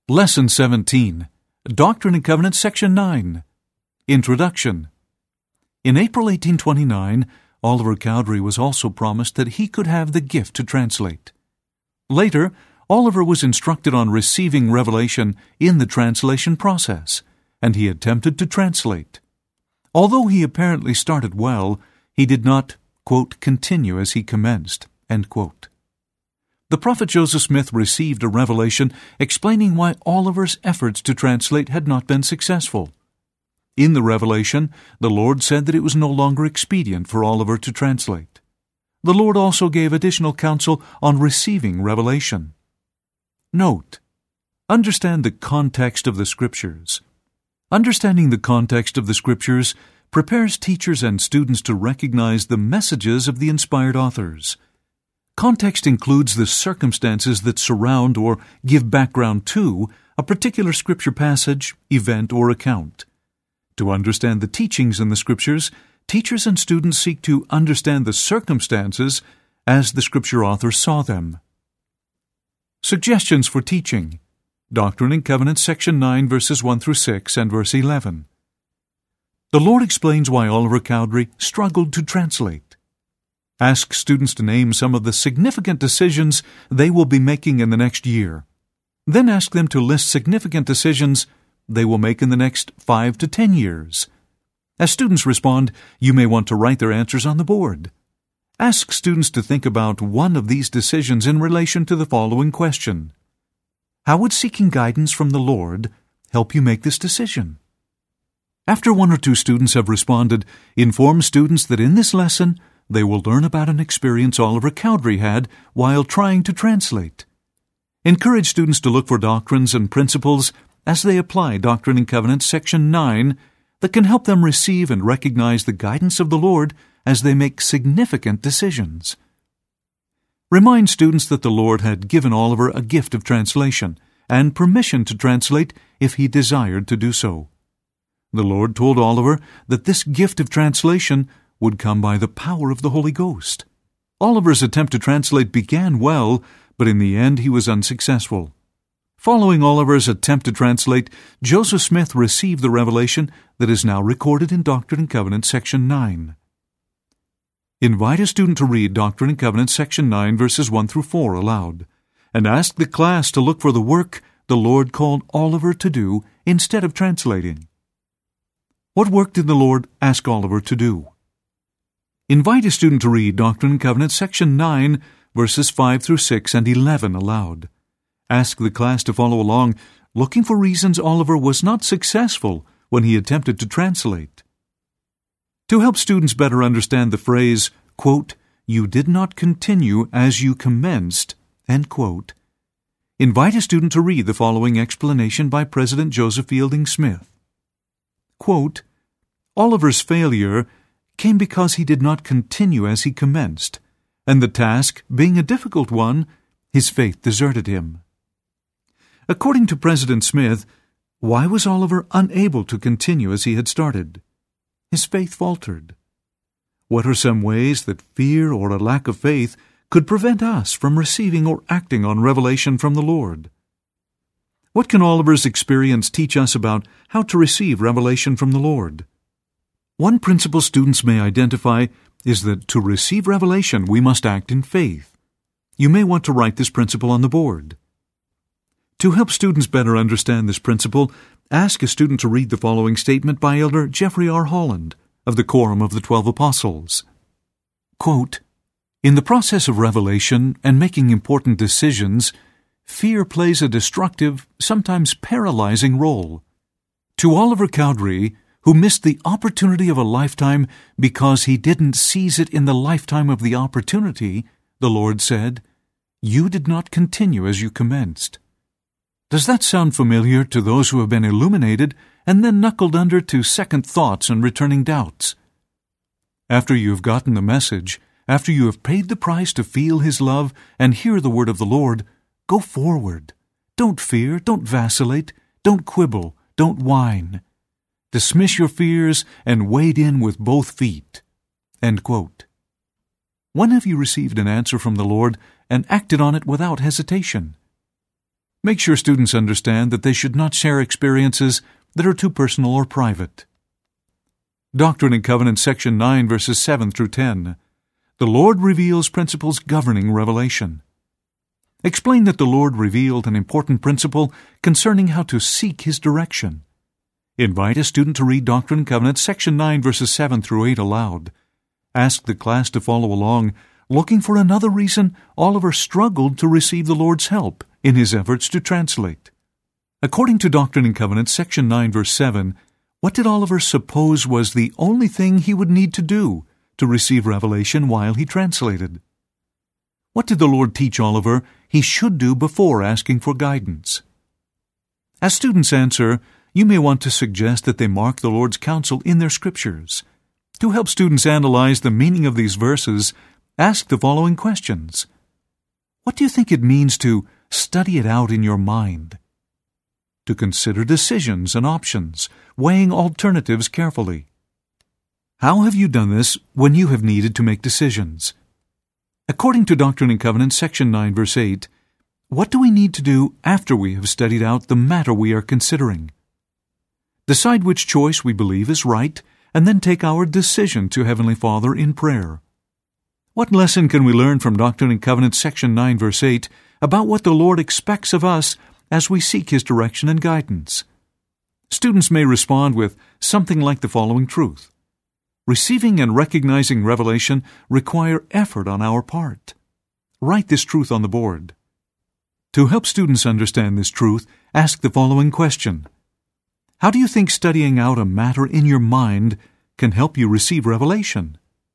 Lesson 17, Doctrine and Covenants, Section 9. Introduction. In April 1829, Oliver Cowdery was also promised that he could have the gift to translate. Later, Oliver was instructed on receiving revelation in the translation process, and he attempted to translate. Although he apparently started well, he did not, quote, continue as he commenced, end quote. The prophet Joseph Smith received a revelation explaining why Oliver's efforts to translate had not been successful. In the revelation, the Lord said that it was no longer expedient for Oliver to translate. The Lord also gave additional counsel on receiving revelation. Note: understand the context of the Scriptures. Understanding the context of the Scriptures prepares teachers and students to recognize the messages of the inspired authors. Context includes the circumstances that surround or give background to a particular Scripture passage, event, or account. To understand the teachings in the Scriptures, teachers and students seek to understand the circumstances as the Scripture authors saw them. Suggestions for teaching. Doctrine and Covenants, Section 9, verses 1 through 6 and verse 11. The Lord explains why Oliver Cowdery struggled to translate. Ask students to name some of the significant decisions they will be making in the next year. Then ask them to list significant decisions they will make in the next 5 to 10 years. As students respond, you may want to write their answers on the board. Ask students to think about one of these decisions in relation to the following question: how would seeking guidance from the Lord help you make this decision? After one or two students have responded, inform students that in this lesson they will learn about an experience Oliver Cowdery had while trying to translate. Encourage students to look for doctrines and principles as they apply Doctrine and Covenants, Section 9, that can help them receive and recognize the guidance of the Lord as they make significant decisions. Remind students that the Lord had given Oliver a gift of translation and permission to translate if he desired to do so. The Lord told Oliver that this gift of translation would come by the power of the Holy Ghost. Oliver's attempt to translate began well, but in the end he was unsuccessful. Following Oliver's attempt to translate, Joseph Smith received the revelation that is now recorded in Doctrine and Covenants, Section 9. Invite a student to read Doctrine and Covenants, Section 9, verses 1 through 4 aloud, and ask the class to look for the work the Lord called Oliver to do instead of translating. What work did the Lord ask Oliver to do? Invite a student to read Doctrine and Covenants, Section 9, verses 5 through 6 and 11 aloud. Ask the class to follow along, looking for reasons Oliver was not successful when he attempted to translate. To help students better understand the phrase, quote, you did not continue as you commenced, end quote, invite a student to read the following explanation by President Joseph Fielding Smith. Quote, Oliver's failure came because he did not continue as he commenced, and the task being a difficult one, his faith deserted him. According to President Smith, why was Oliver unable to continue as he had started? His faith faltered. What are some ways that fear or a lack of faith could prevent us from receiving or acting on revelation from the Lord? What can Oliver's experience teach us about how to receive revelation from the Lord? One principle students may identify is that to receive revelation we must act in faith. You may want to write this principle on the board. To help students better understand this principle, ask a student to read the following statement by Elder Jeffrey R. Holland of the Quorum of the 12 Apostles. Quote, in the process of revelation and making important decisions, fear plays a destructive, sometimes paralyzing role. To Oliver Cowdery, who missed the opportunity of a lifetime because he didn't seize it in the lifetime of the opportunity, the Lord said, you did not continue as you commenced. Does that sound familiar to those who have been illuminated and then knuckled under to second thoughts and returning doubts? After you have gotten the message, after you have paid the price to feel His love and hear the word of the Lord, go forward. Don't fear, don't vacillate, don't quibble, don't whine. Dismiss your fears and wade in with both feet. End quote. When have you received an answer from the Lord and acted on it without hesitation? Make sure students understand that they should not share experiences that are too personal or private. Doctrine and Covenants, section 9, verses 7 through 10. The Lord reveals principles governing revelation. Explain that the Lord revealed an important principle concerning how to seek His direction. Invite a student to read Doctrine and Covenants, section 9, verses 7 through 8 aloud. Ask the class to follow along, looking for another reason Oliver struggled to receive the Lord's help in his efforts to translate. According to Doctrine and Covenants, section 9, verse 7, what did Oliver suppose was the only thing he would need to do to receive revelation while he translated? What did the Lord teach Oliver he should do before asking for guidance? As students answer, you may want to suggest that they mark the Lord's counsel in their scriptures. To help students analyze the meaning of these verses, ask the following questions. What do you think it means to study it out in your mind? To consider decisions and options, weighing alternatives carefully. How have you done this when you have needed to make decisions? According to Doctrine and Covenants, section 9, verse 8, what do we need to do after we have studied out the matter we are considering? Decide which choice we believe is right, and then take our decision to Heavenly Father in prayer. What lesson can we learn from Doctrine and Covenants, section 9, verse 8, about what the Lord expects of us as we seek His direction and guidance? Students may respond with something like the following truth. Receiving and recognizing revelation require effort on our part. Write this truth on the board. To help students understand this truth, ask the following question. How do you think studying out a matter in your mind can help you receive revelation?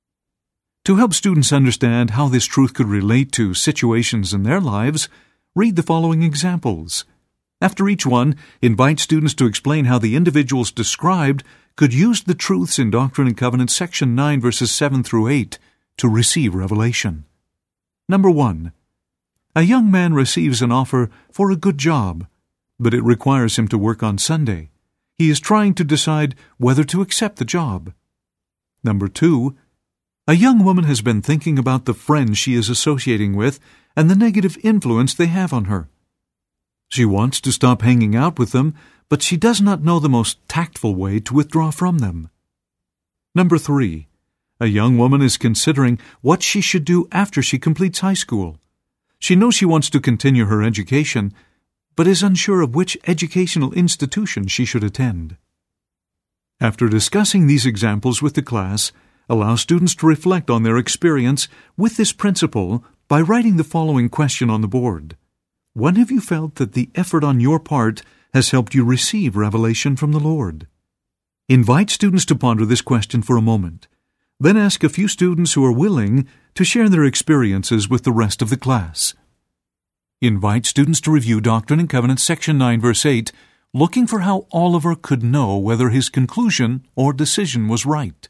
To help students understand how this truth could relate to situations in their lives, read the following examples. After each one, invite students to explain how the individuals described could use the truths in Doctrine and Covenants, section 9, verses 7 through 8, to receive revelation. Number 1. A young man receives an offer for a good job, but it requires him to work on Sunday. He is trying to decide whether to accept the job. Number 2. A young woman has been thinking about the friends she is associating with and the negative influence they have on her. She wants to stop hanging out with them, but she does not know the most tactful way to withdraw from them. Number 3. A young woman is considering what she should do after she completes high school. She knows she wants to continue her education, but is unsure of which educational institution she should attend. After discussing these examples with the class, allow students to reflect on their experience with this principle by writing the following question on the board. When have you felt that the effort on your part has helped you receive revelation from the Lord? Invite students to ponder this question for a moment. Then ask a few students who are willing to share their experiences with the rest of the class. Invite students to review Doctrine and Covenants, section 9, verse 8, looking for how Oliver could know whether his conclusion or decision was right.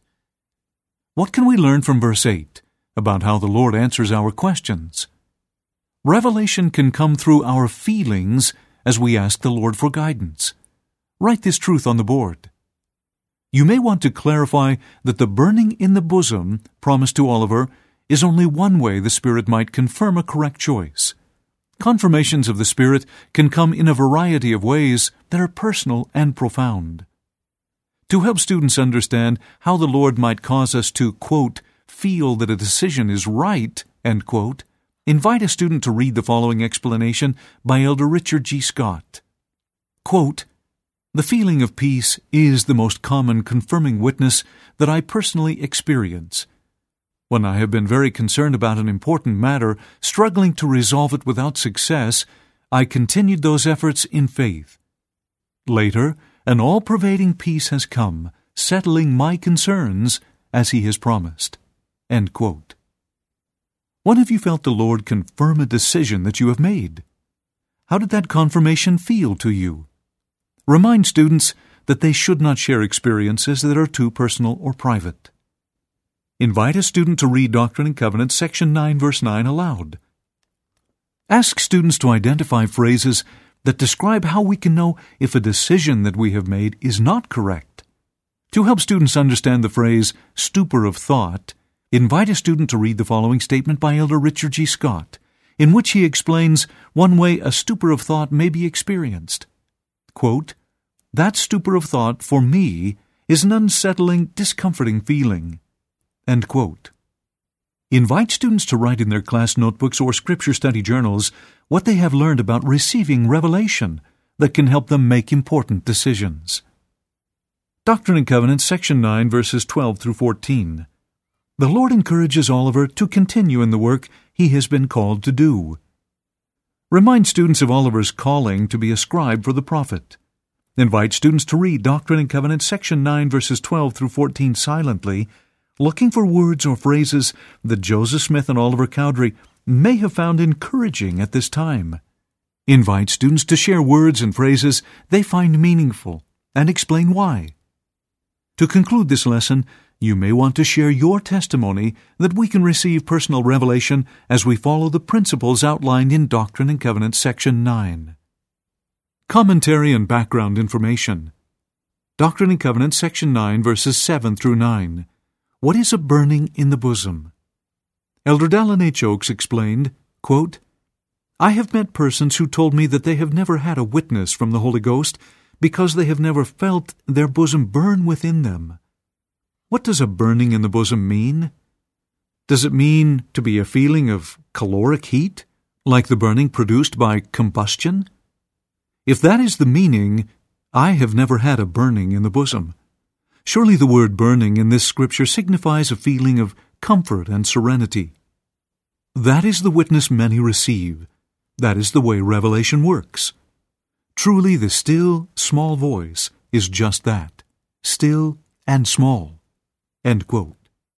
What can we learn from verse 8 about how the Lord answers our questions? Revelation can come through our feelings as we ask the Lord for guidance. Write this truth on the board. You may want to clarify that the burning in the bosom promised to Oliver is only one way the Spirit might confirm a correct choice. Confirmations of the Spirit can come in a variety of ways that are personal and profound. To help students understand how the Lord might cause us to, quote, feel that a decision is right, end quote, invite a student to read the following explanation by Elder Richard G. Scott. Quote, the feeling of peace is the most common confirming witness that I personally experience. When I have been very concerned about an important matter, struggling to resolve it without success, I continued those efforts in faith. Later, an all-pervading peace has come, settling my concerns as He has promised. End quote. When have you felt the Lord confirm a decision that you have made? How did that confirmation feel to you? Remind students that they should not share experiences that are too personal or private. Invite a student to read Doctrine and Covenants, section 9, verse 9 aloud. Ask students to identify phrases that describe how we can know if a decision that we have made is not correct. To help students understand the phrase stupor of thought, invite a student to read the following statement by Elder Richard G. Scott. in which he explains one way a stupor of thought may be experienced. Quote, "That stupor of thought, for me, is an unsettling, discomforting feeling." End quote. Invite students to write in their class notebooks or scripture study journals what they have learned about receiving revelation that can help them make important decisions. Doctrine and Covenants, Section 9, verses 12 through 14. The Lord encourages Oliver to continue in the work he has been called to do. Remind students of Oliver's calling to be a scribe for the prophet. Invite students to read Doctrine and Covenants, Section 9, verses 12 through 14 silently, looking for words or phrases that Joseph Smith and Oliver Cowdery may have found encouraging at this time. Invite students to share words and phrases they find meaningful and explain why. To conclude this lesson, you may want to share your testimony that we can receive personal revelation as we follow the principles outlined in Doctrine and Covenants, Section 9. Commentary and background information. Doctrine and Covenants, Section 9, verses 7 through 9. What is a burning in the bosom? Elder Dallin H. Oaks explained, quote, "I have met persons who told me that they have never had a witness from the Holy Ghost because they have never felt their bosom burn within them. What does a burning in the bosom mean? Does it mean to be a feeling of caloric heat, like the burning produced by combustion? If that is the meaning, I have never had a burning in the bosom. Surely the word burning in this scripture signifies a feeling of comfort and serenity. That is the witness many receive. That is the way revelation works. Truly the still, small voice is just that, still and small." End quote.